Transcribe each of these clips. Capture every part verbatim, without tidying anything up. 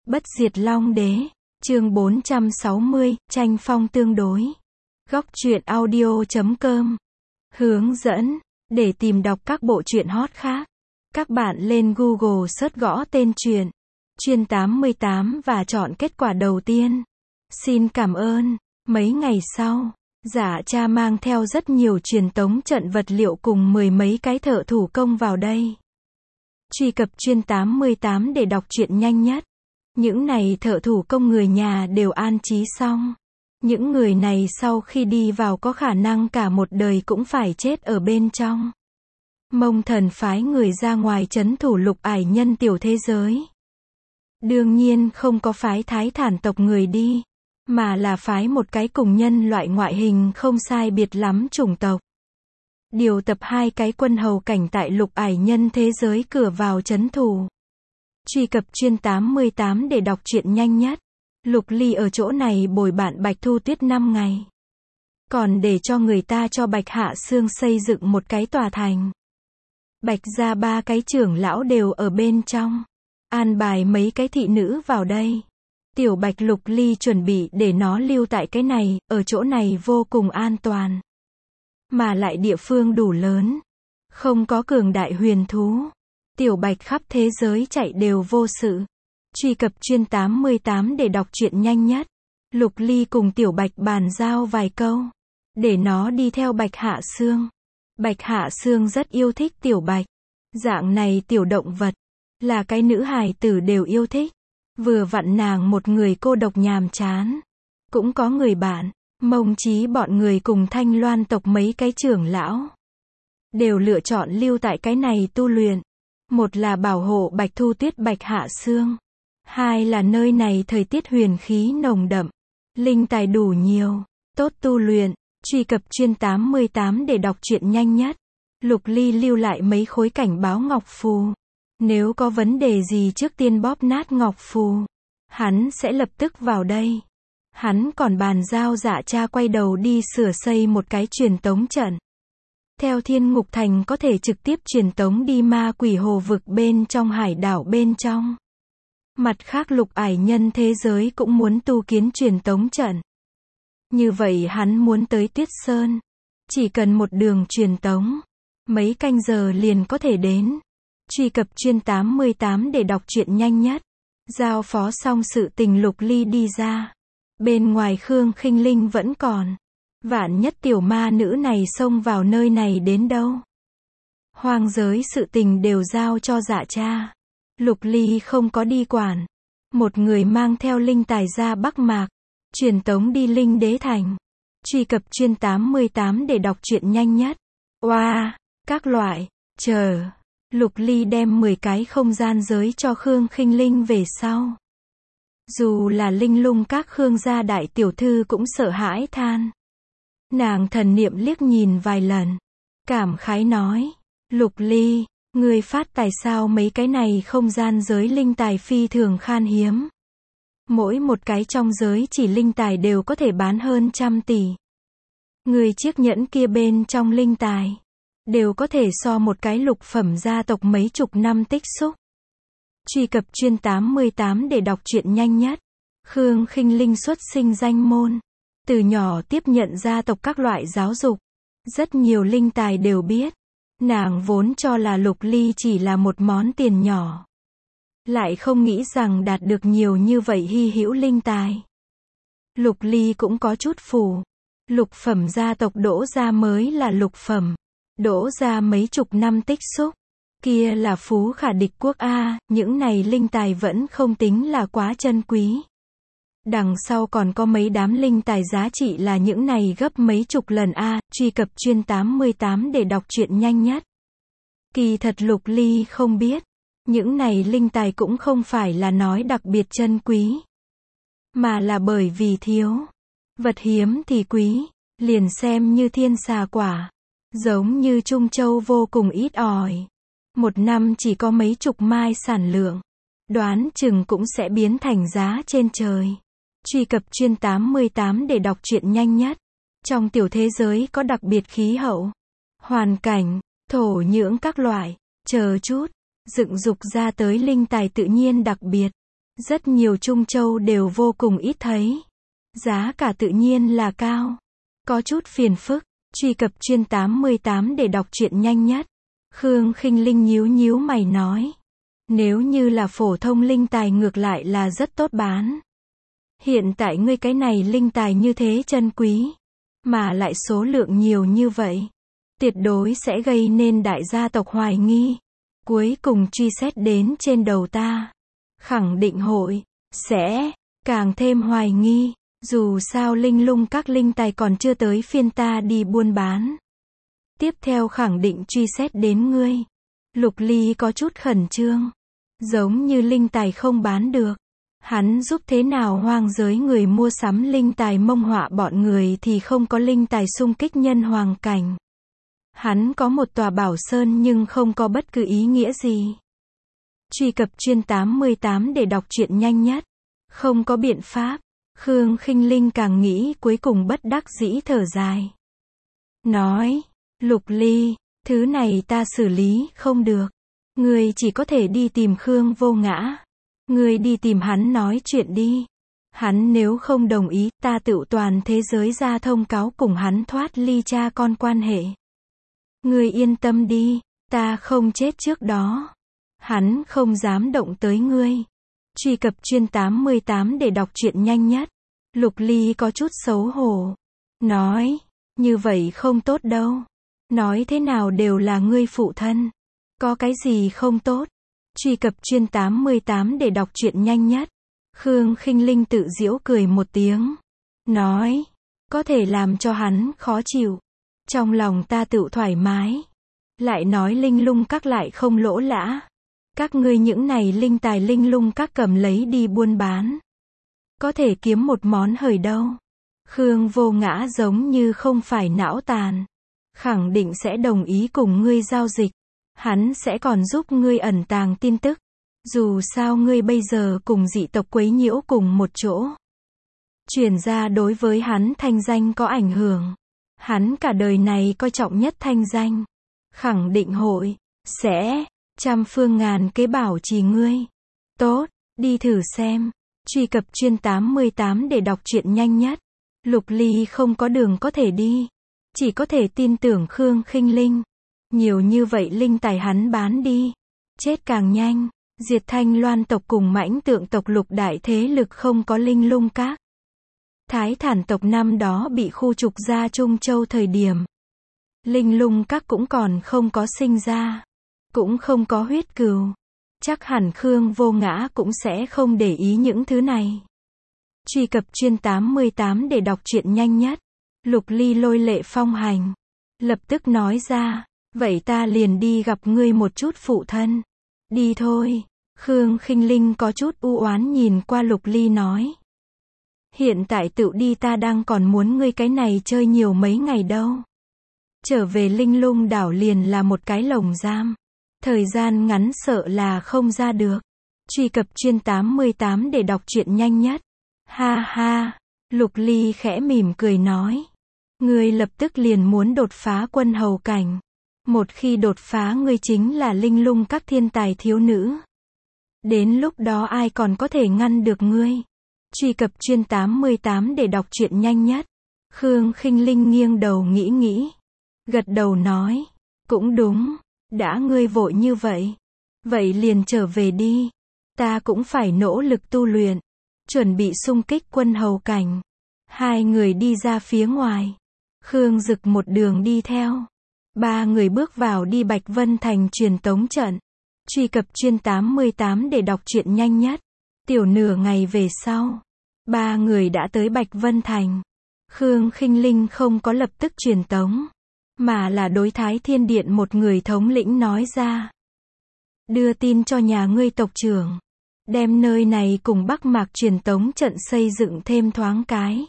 Bất diệt Long Đế, chương bốn trăm sáu mươi, tranh phong tương đối. Góc truyện audio chấm com. Hướng dẫn, để tìm đọc các bộ truyện hot khác, các bạn lên Google search gõ tên truyện, Truyện tám mươi tám và chọn kết quả đầu tiên. Xin cảm ơn. Mấy ngày sau, Dạ Cha mang theo rất nhiều truyền tống trận vật liệu cùng mười mấy cái thợ thủ công vào đây. Truy cập Truyện tám mươi tám để đọc truyện nhanh nhất. Những này thợ thủ công người nhà đều an trí xong. Những người này sau khi đi vào có khả năng cả một đời cũng phải chết ở bên trong. Mông Thần phái người ra ngoài trấn thủ Lục Ải Nhân tiểu thế giới. Đương nhiên không có phái Thái Thản tộc người đi, mà là phái một cái cùng nhân loại ngoại hình không sai biệt lắm chủng tộc. Điều tập hai cái quân hầu cảnh tại Lục Ải Nhân thế giới cửa vào trấn thủ. Truy cập Truyện tám mươi tám để đọc truyện nhanh nhất. Lục Ly ở chỗ này bồi bạn Bạch Thu Tuyết năm ngày. Còn để cho người ta cho Bạch Hạ Sương xây dựng một cái tòa thành. Bạch gia ba cái trưởng lão đều ở bên trong. An bài mấy cái thị nữ vào đây. Tiểu Bạch Lục Ly chuẩn bị để nó lưu tại cái này, ở chỗ này vô cùng an toàn. Mà lại địa phương đủ lớn. Không có cường đại huyền thú. Tiểu Bạch khắp thế giới chạy đều vô sự. Truy cập Truyện tám mươi tám để đọc truyện nhanh nhất. Lục Ly cùng Tiểu Bạch bàn giao vài câu. Để nó đi theo Bạch Hạ Sương. Bạch Hạ Sương rất yêu thích Tiểu Bạch. Dạng này tiểu động vật. Là cái nữ hài tử đều yêu thích. Vừa vặn nàng một người cô độc nhàm chán. Cũng có người bạn. Mông Chí bọn người cùng Thanh Loan tộc mấy cái trưởng lão. Đều lựa chọn lưu tại cái này tu luyện. Một là bảo hộ Bạch Thu Tuyết Bạch Hạ Sương. Hai là nơi này thời tiết huyền khí nồng đậm. Linh tài đủ nhiều. Tốt tu luyện. Truy cập Truyện tám mươi tám để đọc truyện nhanh nhất. Lục Ly lưu lại mấy khối cảnh báo ngọc phù. Nếu có vấn đề gì trước tiên bóp nát ngọc phù. Hắn sẽ lập tức vào đây. Hắn còn bàn giao Dạ Cha quay đầu đi sửa xây một cái truyền tống trận. Theo Thiên Ngục Thành có thể trực tiếp truyền tống đi ma quỷ hồ vực bên trong hải đảo bên trong. Mặt khác Lục Ải Nhân thế giới cũng muốn tu kiến truyền tống trận. Như vậy hắn muốn tới Tuyết Sơn. Chỉ cần một đường truyền tống. Mấy canh giờ liền có thể đến. Truy cập Truyện tám mươi tám để đọc truyện nhanh nhất. Giao phó xong sự tình Lục Ly đi ra. Bên ngoài Khương Khinh Linh vẫn còn. Vạn nhất tiểu ma nữ này xông vào nơi này đến đâu. Hoang giới sự tình đều giao cho Dạ Cha. Lục Ly không có đi quản. Một người mang theo linh tài ra Bắc Mạc. Truyền tống đi Linh Đế Thành. Truy cập Truyện tám mươi tám để đọc truyện nhanh nhất. Oa, wow, các loại, chờ. Lục Ly đem mười cái không gian giới cho Khương Khinh Linh về sau. Dù là Linh Lung các Khương gia đại tiểu thư cũng sợ hãi than. Nàng thần niệm liếc nhìn vài lần. Cảm khái nói. Lục Ly, người phát tài sao mấy cái này không gian giới linh tài phi thường khan hiếm. Mỗi một cái trong giới chỉ linh tài đều có thể bán hơn trăm tỷ. Người chiếc nhẫn kia bên trong linh tài. Đều có thể so một cái lục phẩm gia tộc mấy chục năm tích xúc. Truy cập Truyện tám mươi tám để đọc truyện nhanh nhất. Khương Khinh Linh xuất sinh danh môn. Từ nhỏ tiếp nhận gia tộc các loại giáo dục. Rất nhiều linh tài đều biết. Nàng vốn cho là Lục Ly chỉ là một món tiền nhỏ. Lại không nghĩ rằng đạt được nhiều như vậy hy hữu linh tài. Lục Ly cũng có chút phù. Lục phẩm gia tộc Đỗ gia mới là lục phẩm. Đỗ gia mấy chục năm tích xúc. Kia là phú khả địch quốc A, những này linh tài vẫn không tính là quá chân quý. Đằng sau còn có mấy đám linh tài giá trị là những này gấp mấy chục lần A, truy cập Truyện tám mươi tám để đọc truyện nhanh nhất. Kỳ thật Lục Ly không biết. Những này linh tài cũng không phải là nói đặc biệt chân quý. Mà là bởi vì thiếu. Vật hiếm thì quý. Liền xem như thiên xà quả. Giống như Trung Châu vô cùng ít ỏi. Một năm chỉ có mấy chục mai sản lượng. Đoán chừng cũng sẽ biến thành giá trên trời. Truy cập Truyện tám mươi tám để đọc truyện nhanh nhất. Trong tiểu thế giới có đặc biệt khí hậu. Hoàn cảnh, thổ nhưỡng các loại. Chờ chút. Dựng dục ra tới linh tài tự nhiên đặc biệt. Rất nhiều Trung Châu đều vô cùng ít thấy. Giá cả tự nhiên là cao. Có chút phiền phức. Truy cập chuyên tám mươi tám để đọc truyện nhanh nhất. Khương Khinh Linh nhíu nhíu mày nói. Nếu như là phổ thông linh tài ngược lại là rất tốt bán. Hiện tại ngươi cái này linh tài như thế chân quý. Mà lại số lượng nhiều như vậy. Tuyệt đối sẽ gây nên đại gia tộc hoài nghi. Cuối cùng truy xét đến trên đầu ta. Khẳng định hội, sẽ, càng thêm hoài nghi. Dù sao linh lung các linh tài còn chưa tới phiên ta đi buôn bán. Tiếp theo khẳng định truy xét đến ngươi. Lục Ly có chút khẩn trương. Giống như linh tài không bán được. Hắn giúp thế nào hoang giới người mua sắm linh tài mông họa bọn người thì không có linh tài xung kích nhân hoàng cảnh. Hắn có một tòa bảo sơn nhưng không có bất cứ ý nghĩa gì. Truy cập chuyên tám mươi tám để đọc truyện nhanh nhất. Không có biện pháp. Khương Khinh Linh càng nghĩ cuối cùng bất đắc dĩ thở dài. Nói, Lục Ly, thứ này ta xử lý không được. Ngươi chỉ có thể đi tìm Khương Vô Ngã. Ngươi đi tìm hắn nói chuyện đi. Hắn nếu không đồng ý, ta tựu toàn thế giới ra thông cáo cùng hắn thoát ly cha con quan hệ. Ngươi yên tâm đi, ta không chết trước đó. Hắn không dám động tới ngươi. Truy cập chuyên tám mươi tám để đọc truyện nhanh nhất. Lục Ly có chút xấu hổ. Nói, như vậy không tốt đâu. Nói thế nào đều là ngươi phụ thân. Có cái gì không tốt? Truy cập chuyên tám mươi tám để đọc truyện nhanh nhất. Khương Khinh Linh tự giễu cười một tiếng. Nói, có thể làm cho hắn khó chịu. Trong lòng ta tự thoải mái. Lại nói linh lung các lại không lỗ lã. Các ngươi những này linh tài linh lung các cầm lấy đi buôn bán. Có thể kiếm một món hời đâu. Khương Vô Ngã giống như không phải não tàn. Khẳng định sẽ đồng ý cùng ngươi giao dịch. Hắn sẽ còn giúp ngươi ẩn tàng tin tức. Dù sao ngươi bây giờ cùng dị tộc quấy nhiễu cùng một chỗ. Truyền ra đối với hắn thanh danh có ảnh hưởng. Hắn cả đời này coi trọng nhất thanh danh. Khẳng định hội, sẽ, trăm phương ngàn kế bảo trì ngươi. Tốt, đi thử xem. Truy cập chuyên tám mươi tám để đọc truyện nhanh nhất. Lục Ly không có đường có thể đi. Chỉ có thể tin tưởng Khương Khinh Linh. Nhiều như vậy linh tài hắn bán đi. Chết càng nhanh. Diệt Thanh Loan tộc cùng Mãnh Tượng tộc lục đại thế lực không có linh lung các. Thái Thản tộc năm đó bị khu trục ra Trung Châu thời điểm. Linh lung các cũng còn không có sinh ra. Cũng không có huyết cừu. Chắc hẳn Khương Vô Ngã cũng sẽ không để ý những thứ này. Truy cập chuyên tám mươi tám để đọc truyện nhanh nhất. Lục Ly lôi lệ phong hành. Lập tức nói ra. Vậy ta liền đi gặp ngươi một chút phụ thân. Đi thôi. Khương Khinh Linh có chút u oán nhìn qua Lục Ly nói. Hiện tại tự đi ta đang còn muốn ngươi cái này chơi nhiều mấy ngày đâu. Trở về linh lung đảo liền là một cái lồng giam. Thời gian ngắn sợ là không ra được. Truy cập chuyên tám mươi tám để đọc truyện nhanh nhất. Ha ha. Lục Ly khẽ mỉm cười nói. Ngươi lập tức liền muốn đột phá quân hầu cảnh. Một khi đột phá ngươi chính là linh lung các thiên tài thiếu nữ. Đến lúc đó ai còn có thể ngăn được ngươi. Truy cập chuyên tám mươi tám để đọc truyện nhanh nhất. Khương Khinh Linh nghiêng đầu nghĩ nghĩ. Gật đầu nói. Cũng đúng. Đã ngươi vội như vậy. Vậy liền trở về đi. Ta cũng phải nỗ lực tu luyện. Chuẩn bị xung kích quân hầu cảnh. Hai người đi ra phía ngoài. Khương Dực một đường đi theo. Ba người bước vào đi Bạch Vân Thành truyền tống trận. Truy cập chuyên tám mươi tám để đọc truyện nhanh nhất. Tiểu nửa ngày về sau. Ba người đã tới Bạch Vân Thành. Khương Khinh Linh không có lập tức truyền tống. Mà là đối Thái Thiên Điện một người thống lĩnh nói ra. Đưa tin cho nhà ngươi tộc trưởng. Đem nơi này cùng Bắc Mạc truyền tống trận xây dựng thêm thoáng cái.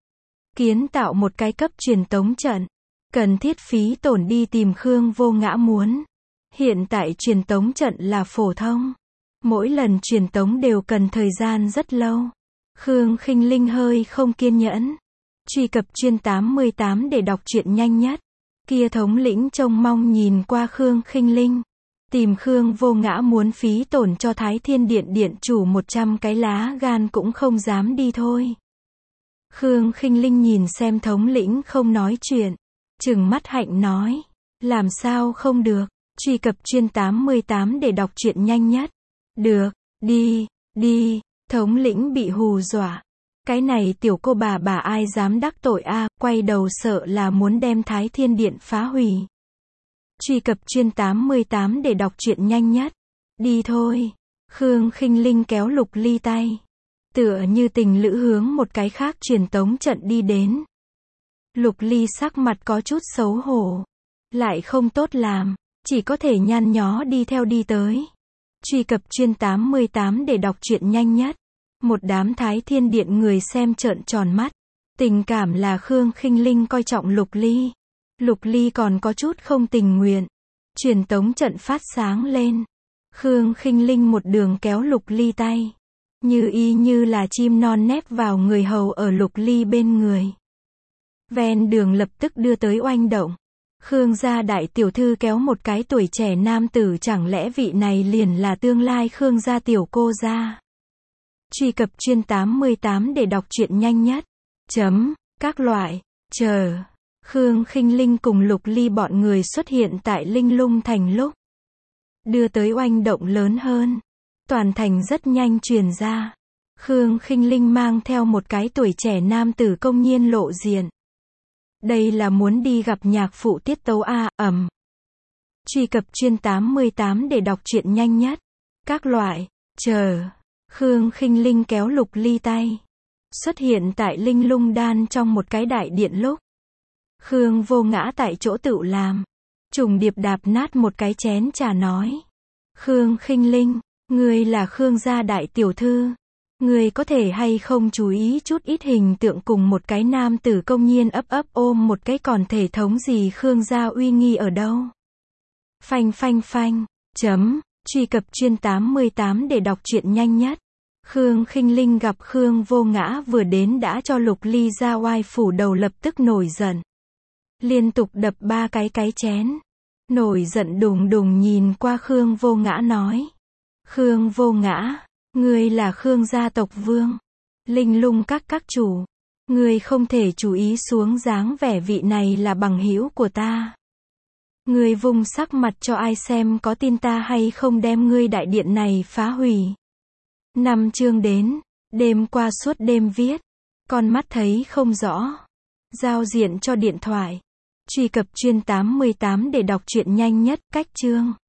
Kiến tạo một cái cấp truyền tống trận. Cần thiết phí tổn đi tìm Khương Vô Ngã muốn. Hiện tại truyền tống trận là phổ thông. Mỗi lần truyền tống đều cần thời gian rất lâu. Khương Khinh Linh hơi không kiên nhẫn. Truy cập chuyên tám mươi tám để đọc truyện nhanh nhất. Kia thống lĩnh trông mong nhìn qua Khương Khinh Linh. Tìm Khương Vô Ngã muốn phí tổn cho Thái Thiên Điện điện chủ một trăm cái lá gan cũng không dám đi thôi. Khương Khinh Linh nhìn xem thống lĩnh không nói chuyện, trừng mắt hạnh nói, làm sao không được, truy cập chuyên tám mươi tám để đọc truyện nhanh nhất. Được, đi, đi, thống lĩnh bị hù dọa. Cái này tiểu cô bà bà ai dám đắc tội a, quay đầu sợ là muốn đem Thái Thiên Điện phá hủy. Truy cập chuyên tám mươi tám để đọc truyện nhanh nhất. Đi thôi. Khương Khinh Linh kéo Lục Ly tay. Tựa như tình lữ hướng một cái khác truyền tống trận đi đến. Lục Ly sắc mặt có chút xấu hổ. Lại không tốt làm. Chỉ có thể nhăn nhó đi theo đi tới. Truy cập chuyên tám mươi tám để đọc truyện nhanh nhất. Một đám Thái Thiên Điện người xem trợn tròn mắt. Tình cảm là Khương Khinh Linh coi trọng Lục Ly. Lục Ly còn có chút không tình nguyện. Truyền tống trận phát sáng lên. Khương Khinh Linh một đường kéo Lục Ly tay. Như y như là chim non nép vào người hầu ở Lục Ly bên người. Ven đường lập tức đưa tới oanh động. Khương gia đại tiểu thư kéo một cái tuổi trẻ nam tử, chẳng lẽ vị này liền là tương lai Khương gia tiểu cô gia. Truy cập chuyên tám mươi tám để đọc truyện nhanh nhất. Chấm, các loại, chờ. Khương Khinh Linh cùng Lục Ly bọn người xuất hiện tại Linh Lung Thành lúc. Đưa tới oanh động lớn hơn. Toàn thành rất nhanh truyền ra. Khương Khinh Linh mang theo một cái tuổi trẻ nam tử công nhiên lộ diện. Đây là muốn đi gặp nhạc phụ tiết tấu a, ầm. Truy cập chuyên tám mươi tám để đọc truyện nhanh nhất. Các loại, chờ. Khương Khinh Linh kéo Lục Ly tay. Xuất hiện tại Linh Lung Đan trong một cái đại điện lúc. Khương Vô Ngã tại chỗ tự làm. Trùng điệp đạp nát một cái chén trà nói. Khương Khinh Linh, ngươi là Khương gia đại tiểu thư. Ngươi có thể hay không chú ý chút ít hình tượng cùng một cái nam tử công nhiên ấp ấp ôm một cái còn thể thống gì Khương gia uy nghi ở đâu. Phanh phanh phanh, chấm, truy cập chuyên tám mươi tám để đọc truyện nhanh nhất. Khương Khinh Linh gặp Khương Vô Ngã vừa đến đã cho Lục Ly ra oai phủ đầu lập tức nổi giận. Liên tục đập ba cái cái chén. Nổi giận đùng đùng nhìn qua Khương Vô Ngã nói. Khương Vô Ngã, ngươi là Khương gia tộc vương. Linh Lung các các chủ. Ngươi không thể chú ý xuống dáng vẻ vị này là bằng hữu của ta. Ngươi vung sắc mặt cho ai xem có tin ta hay không đem ngươi đại điện này phá hủy. Năm chương đến. Đêm qua suốt đêm viết. Con mắt thấy không rõ. Giao diện cho điện thoại. Truy cập chuyên tám mươi tám để đọc truyện nhanh nhất. Cách chương.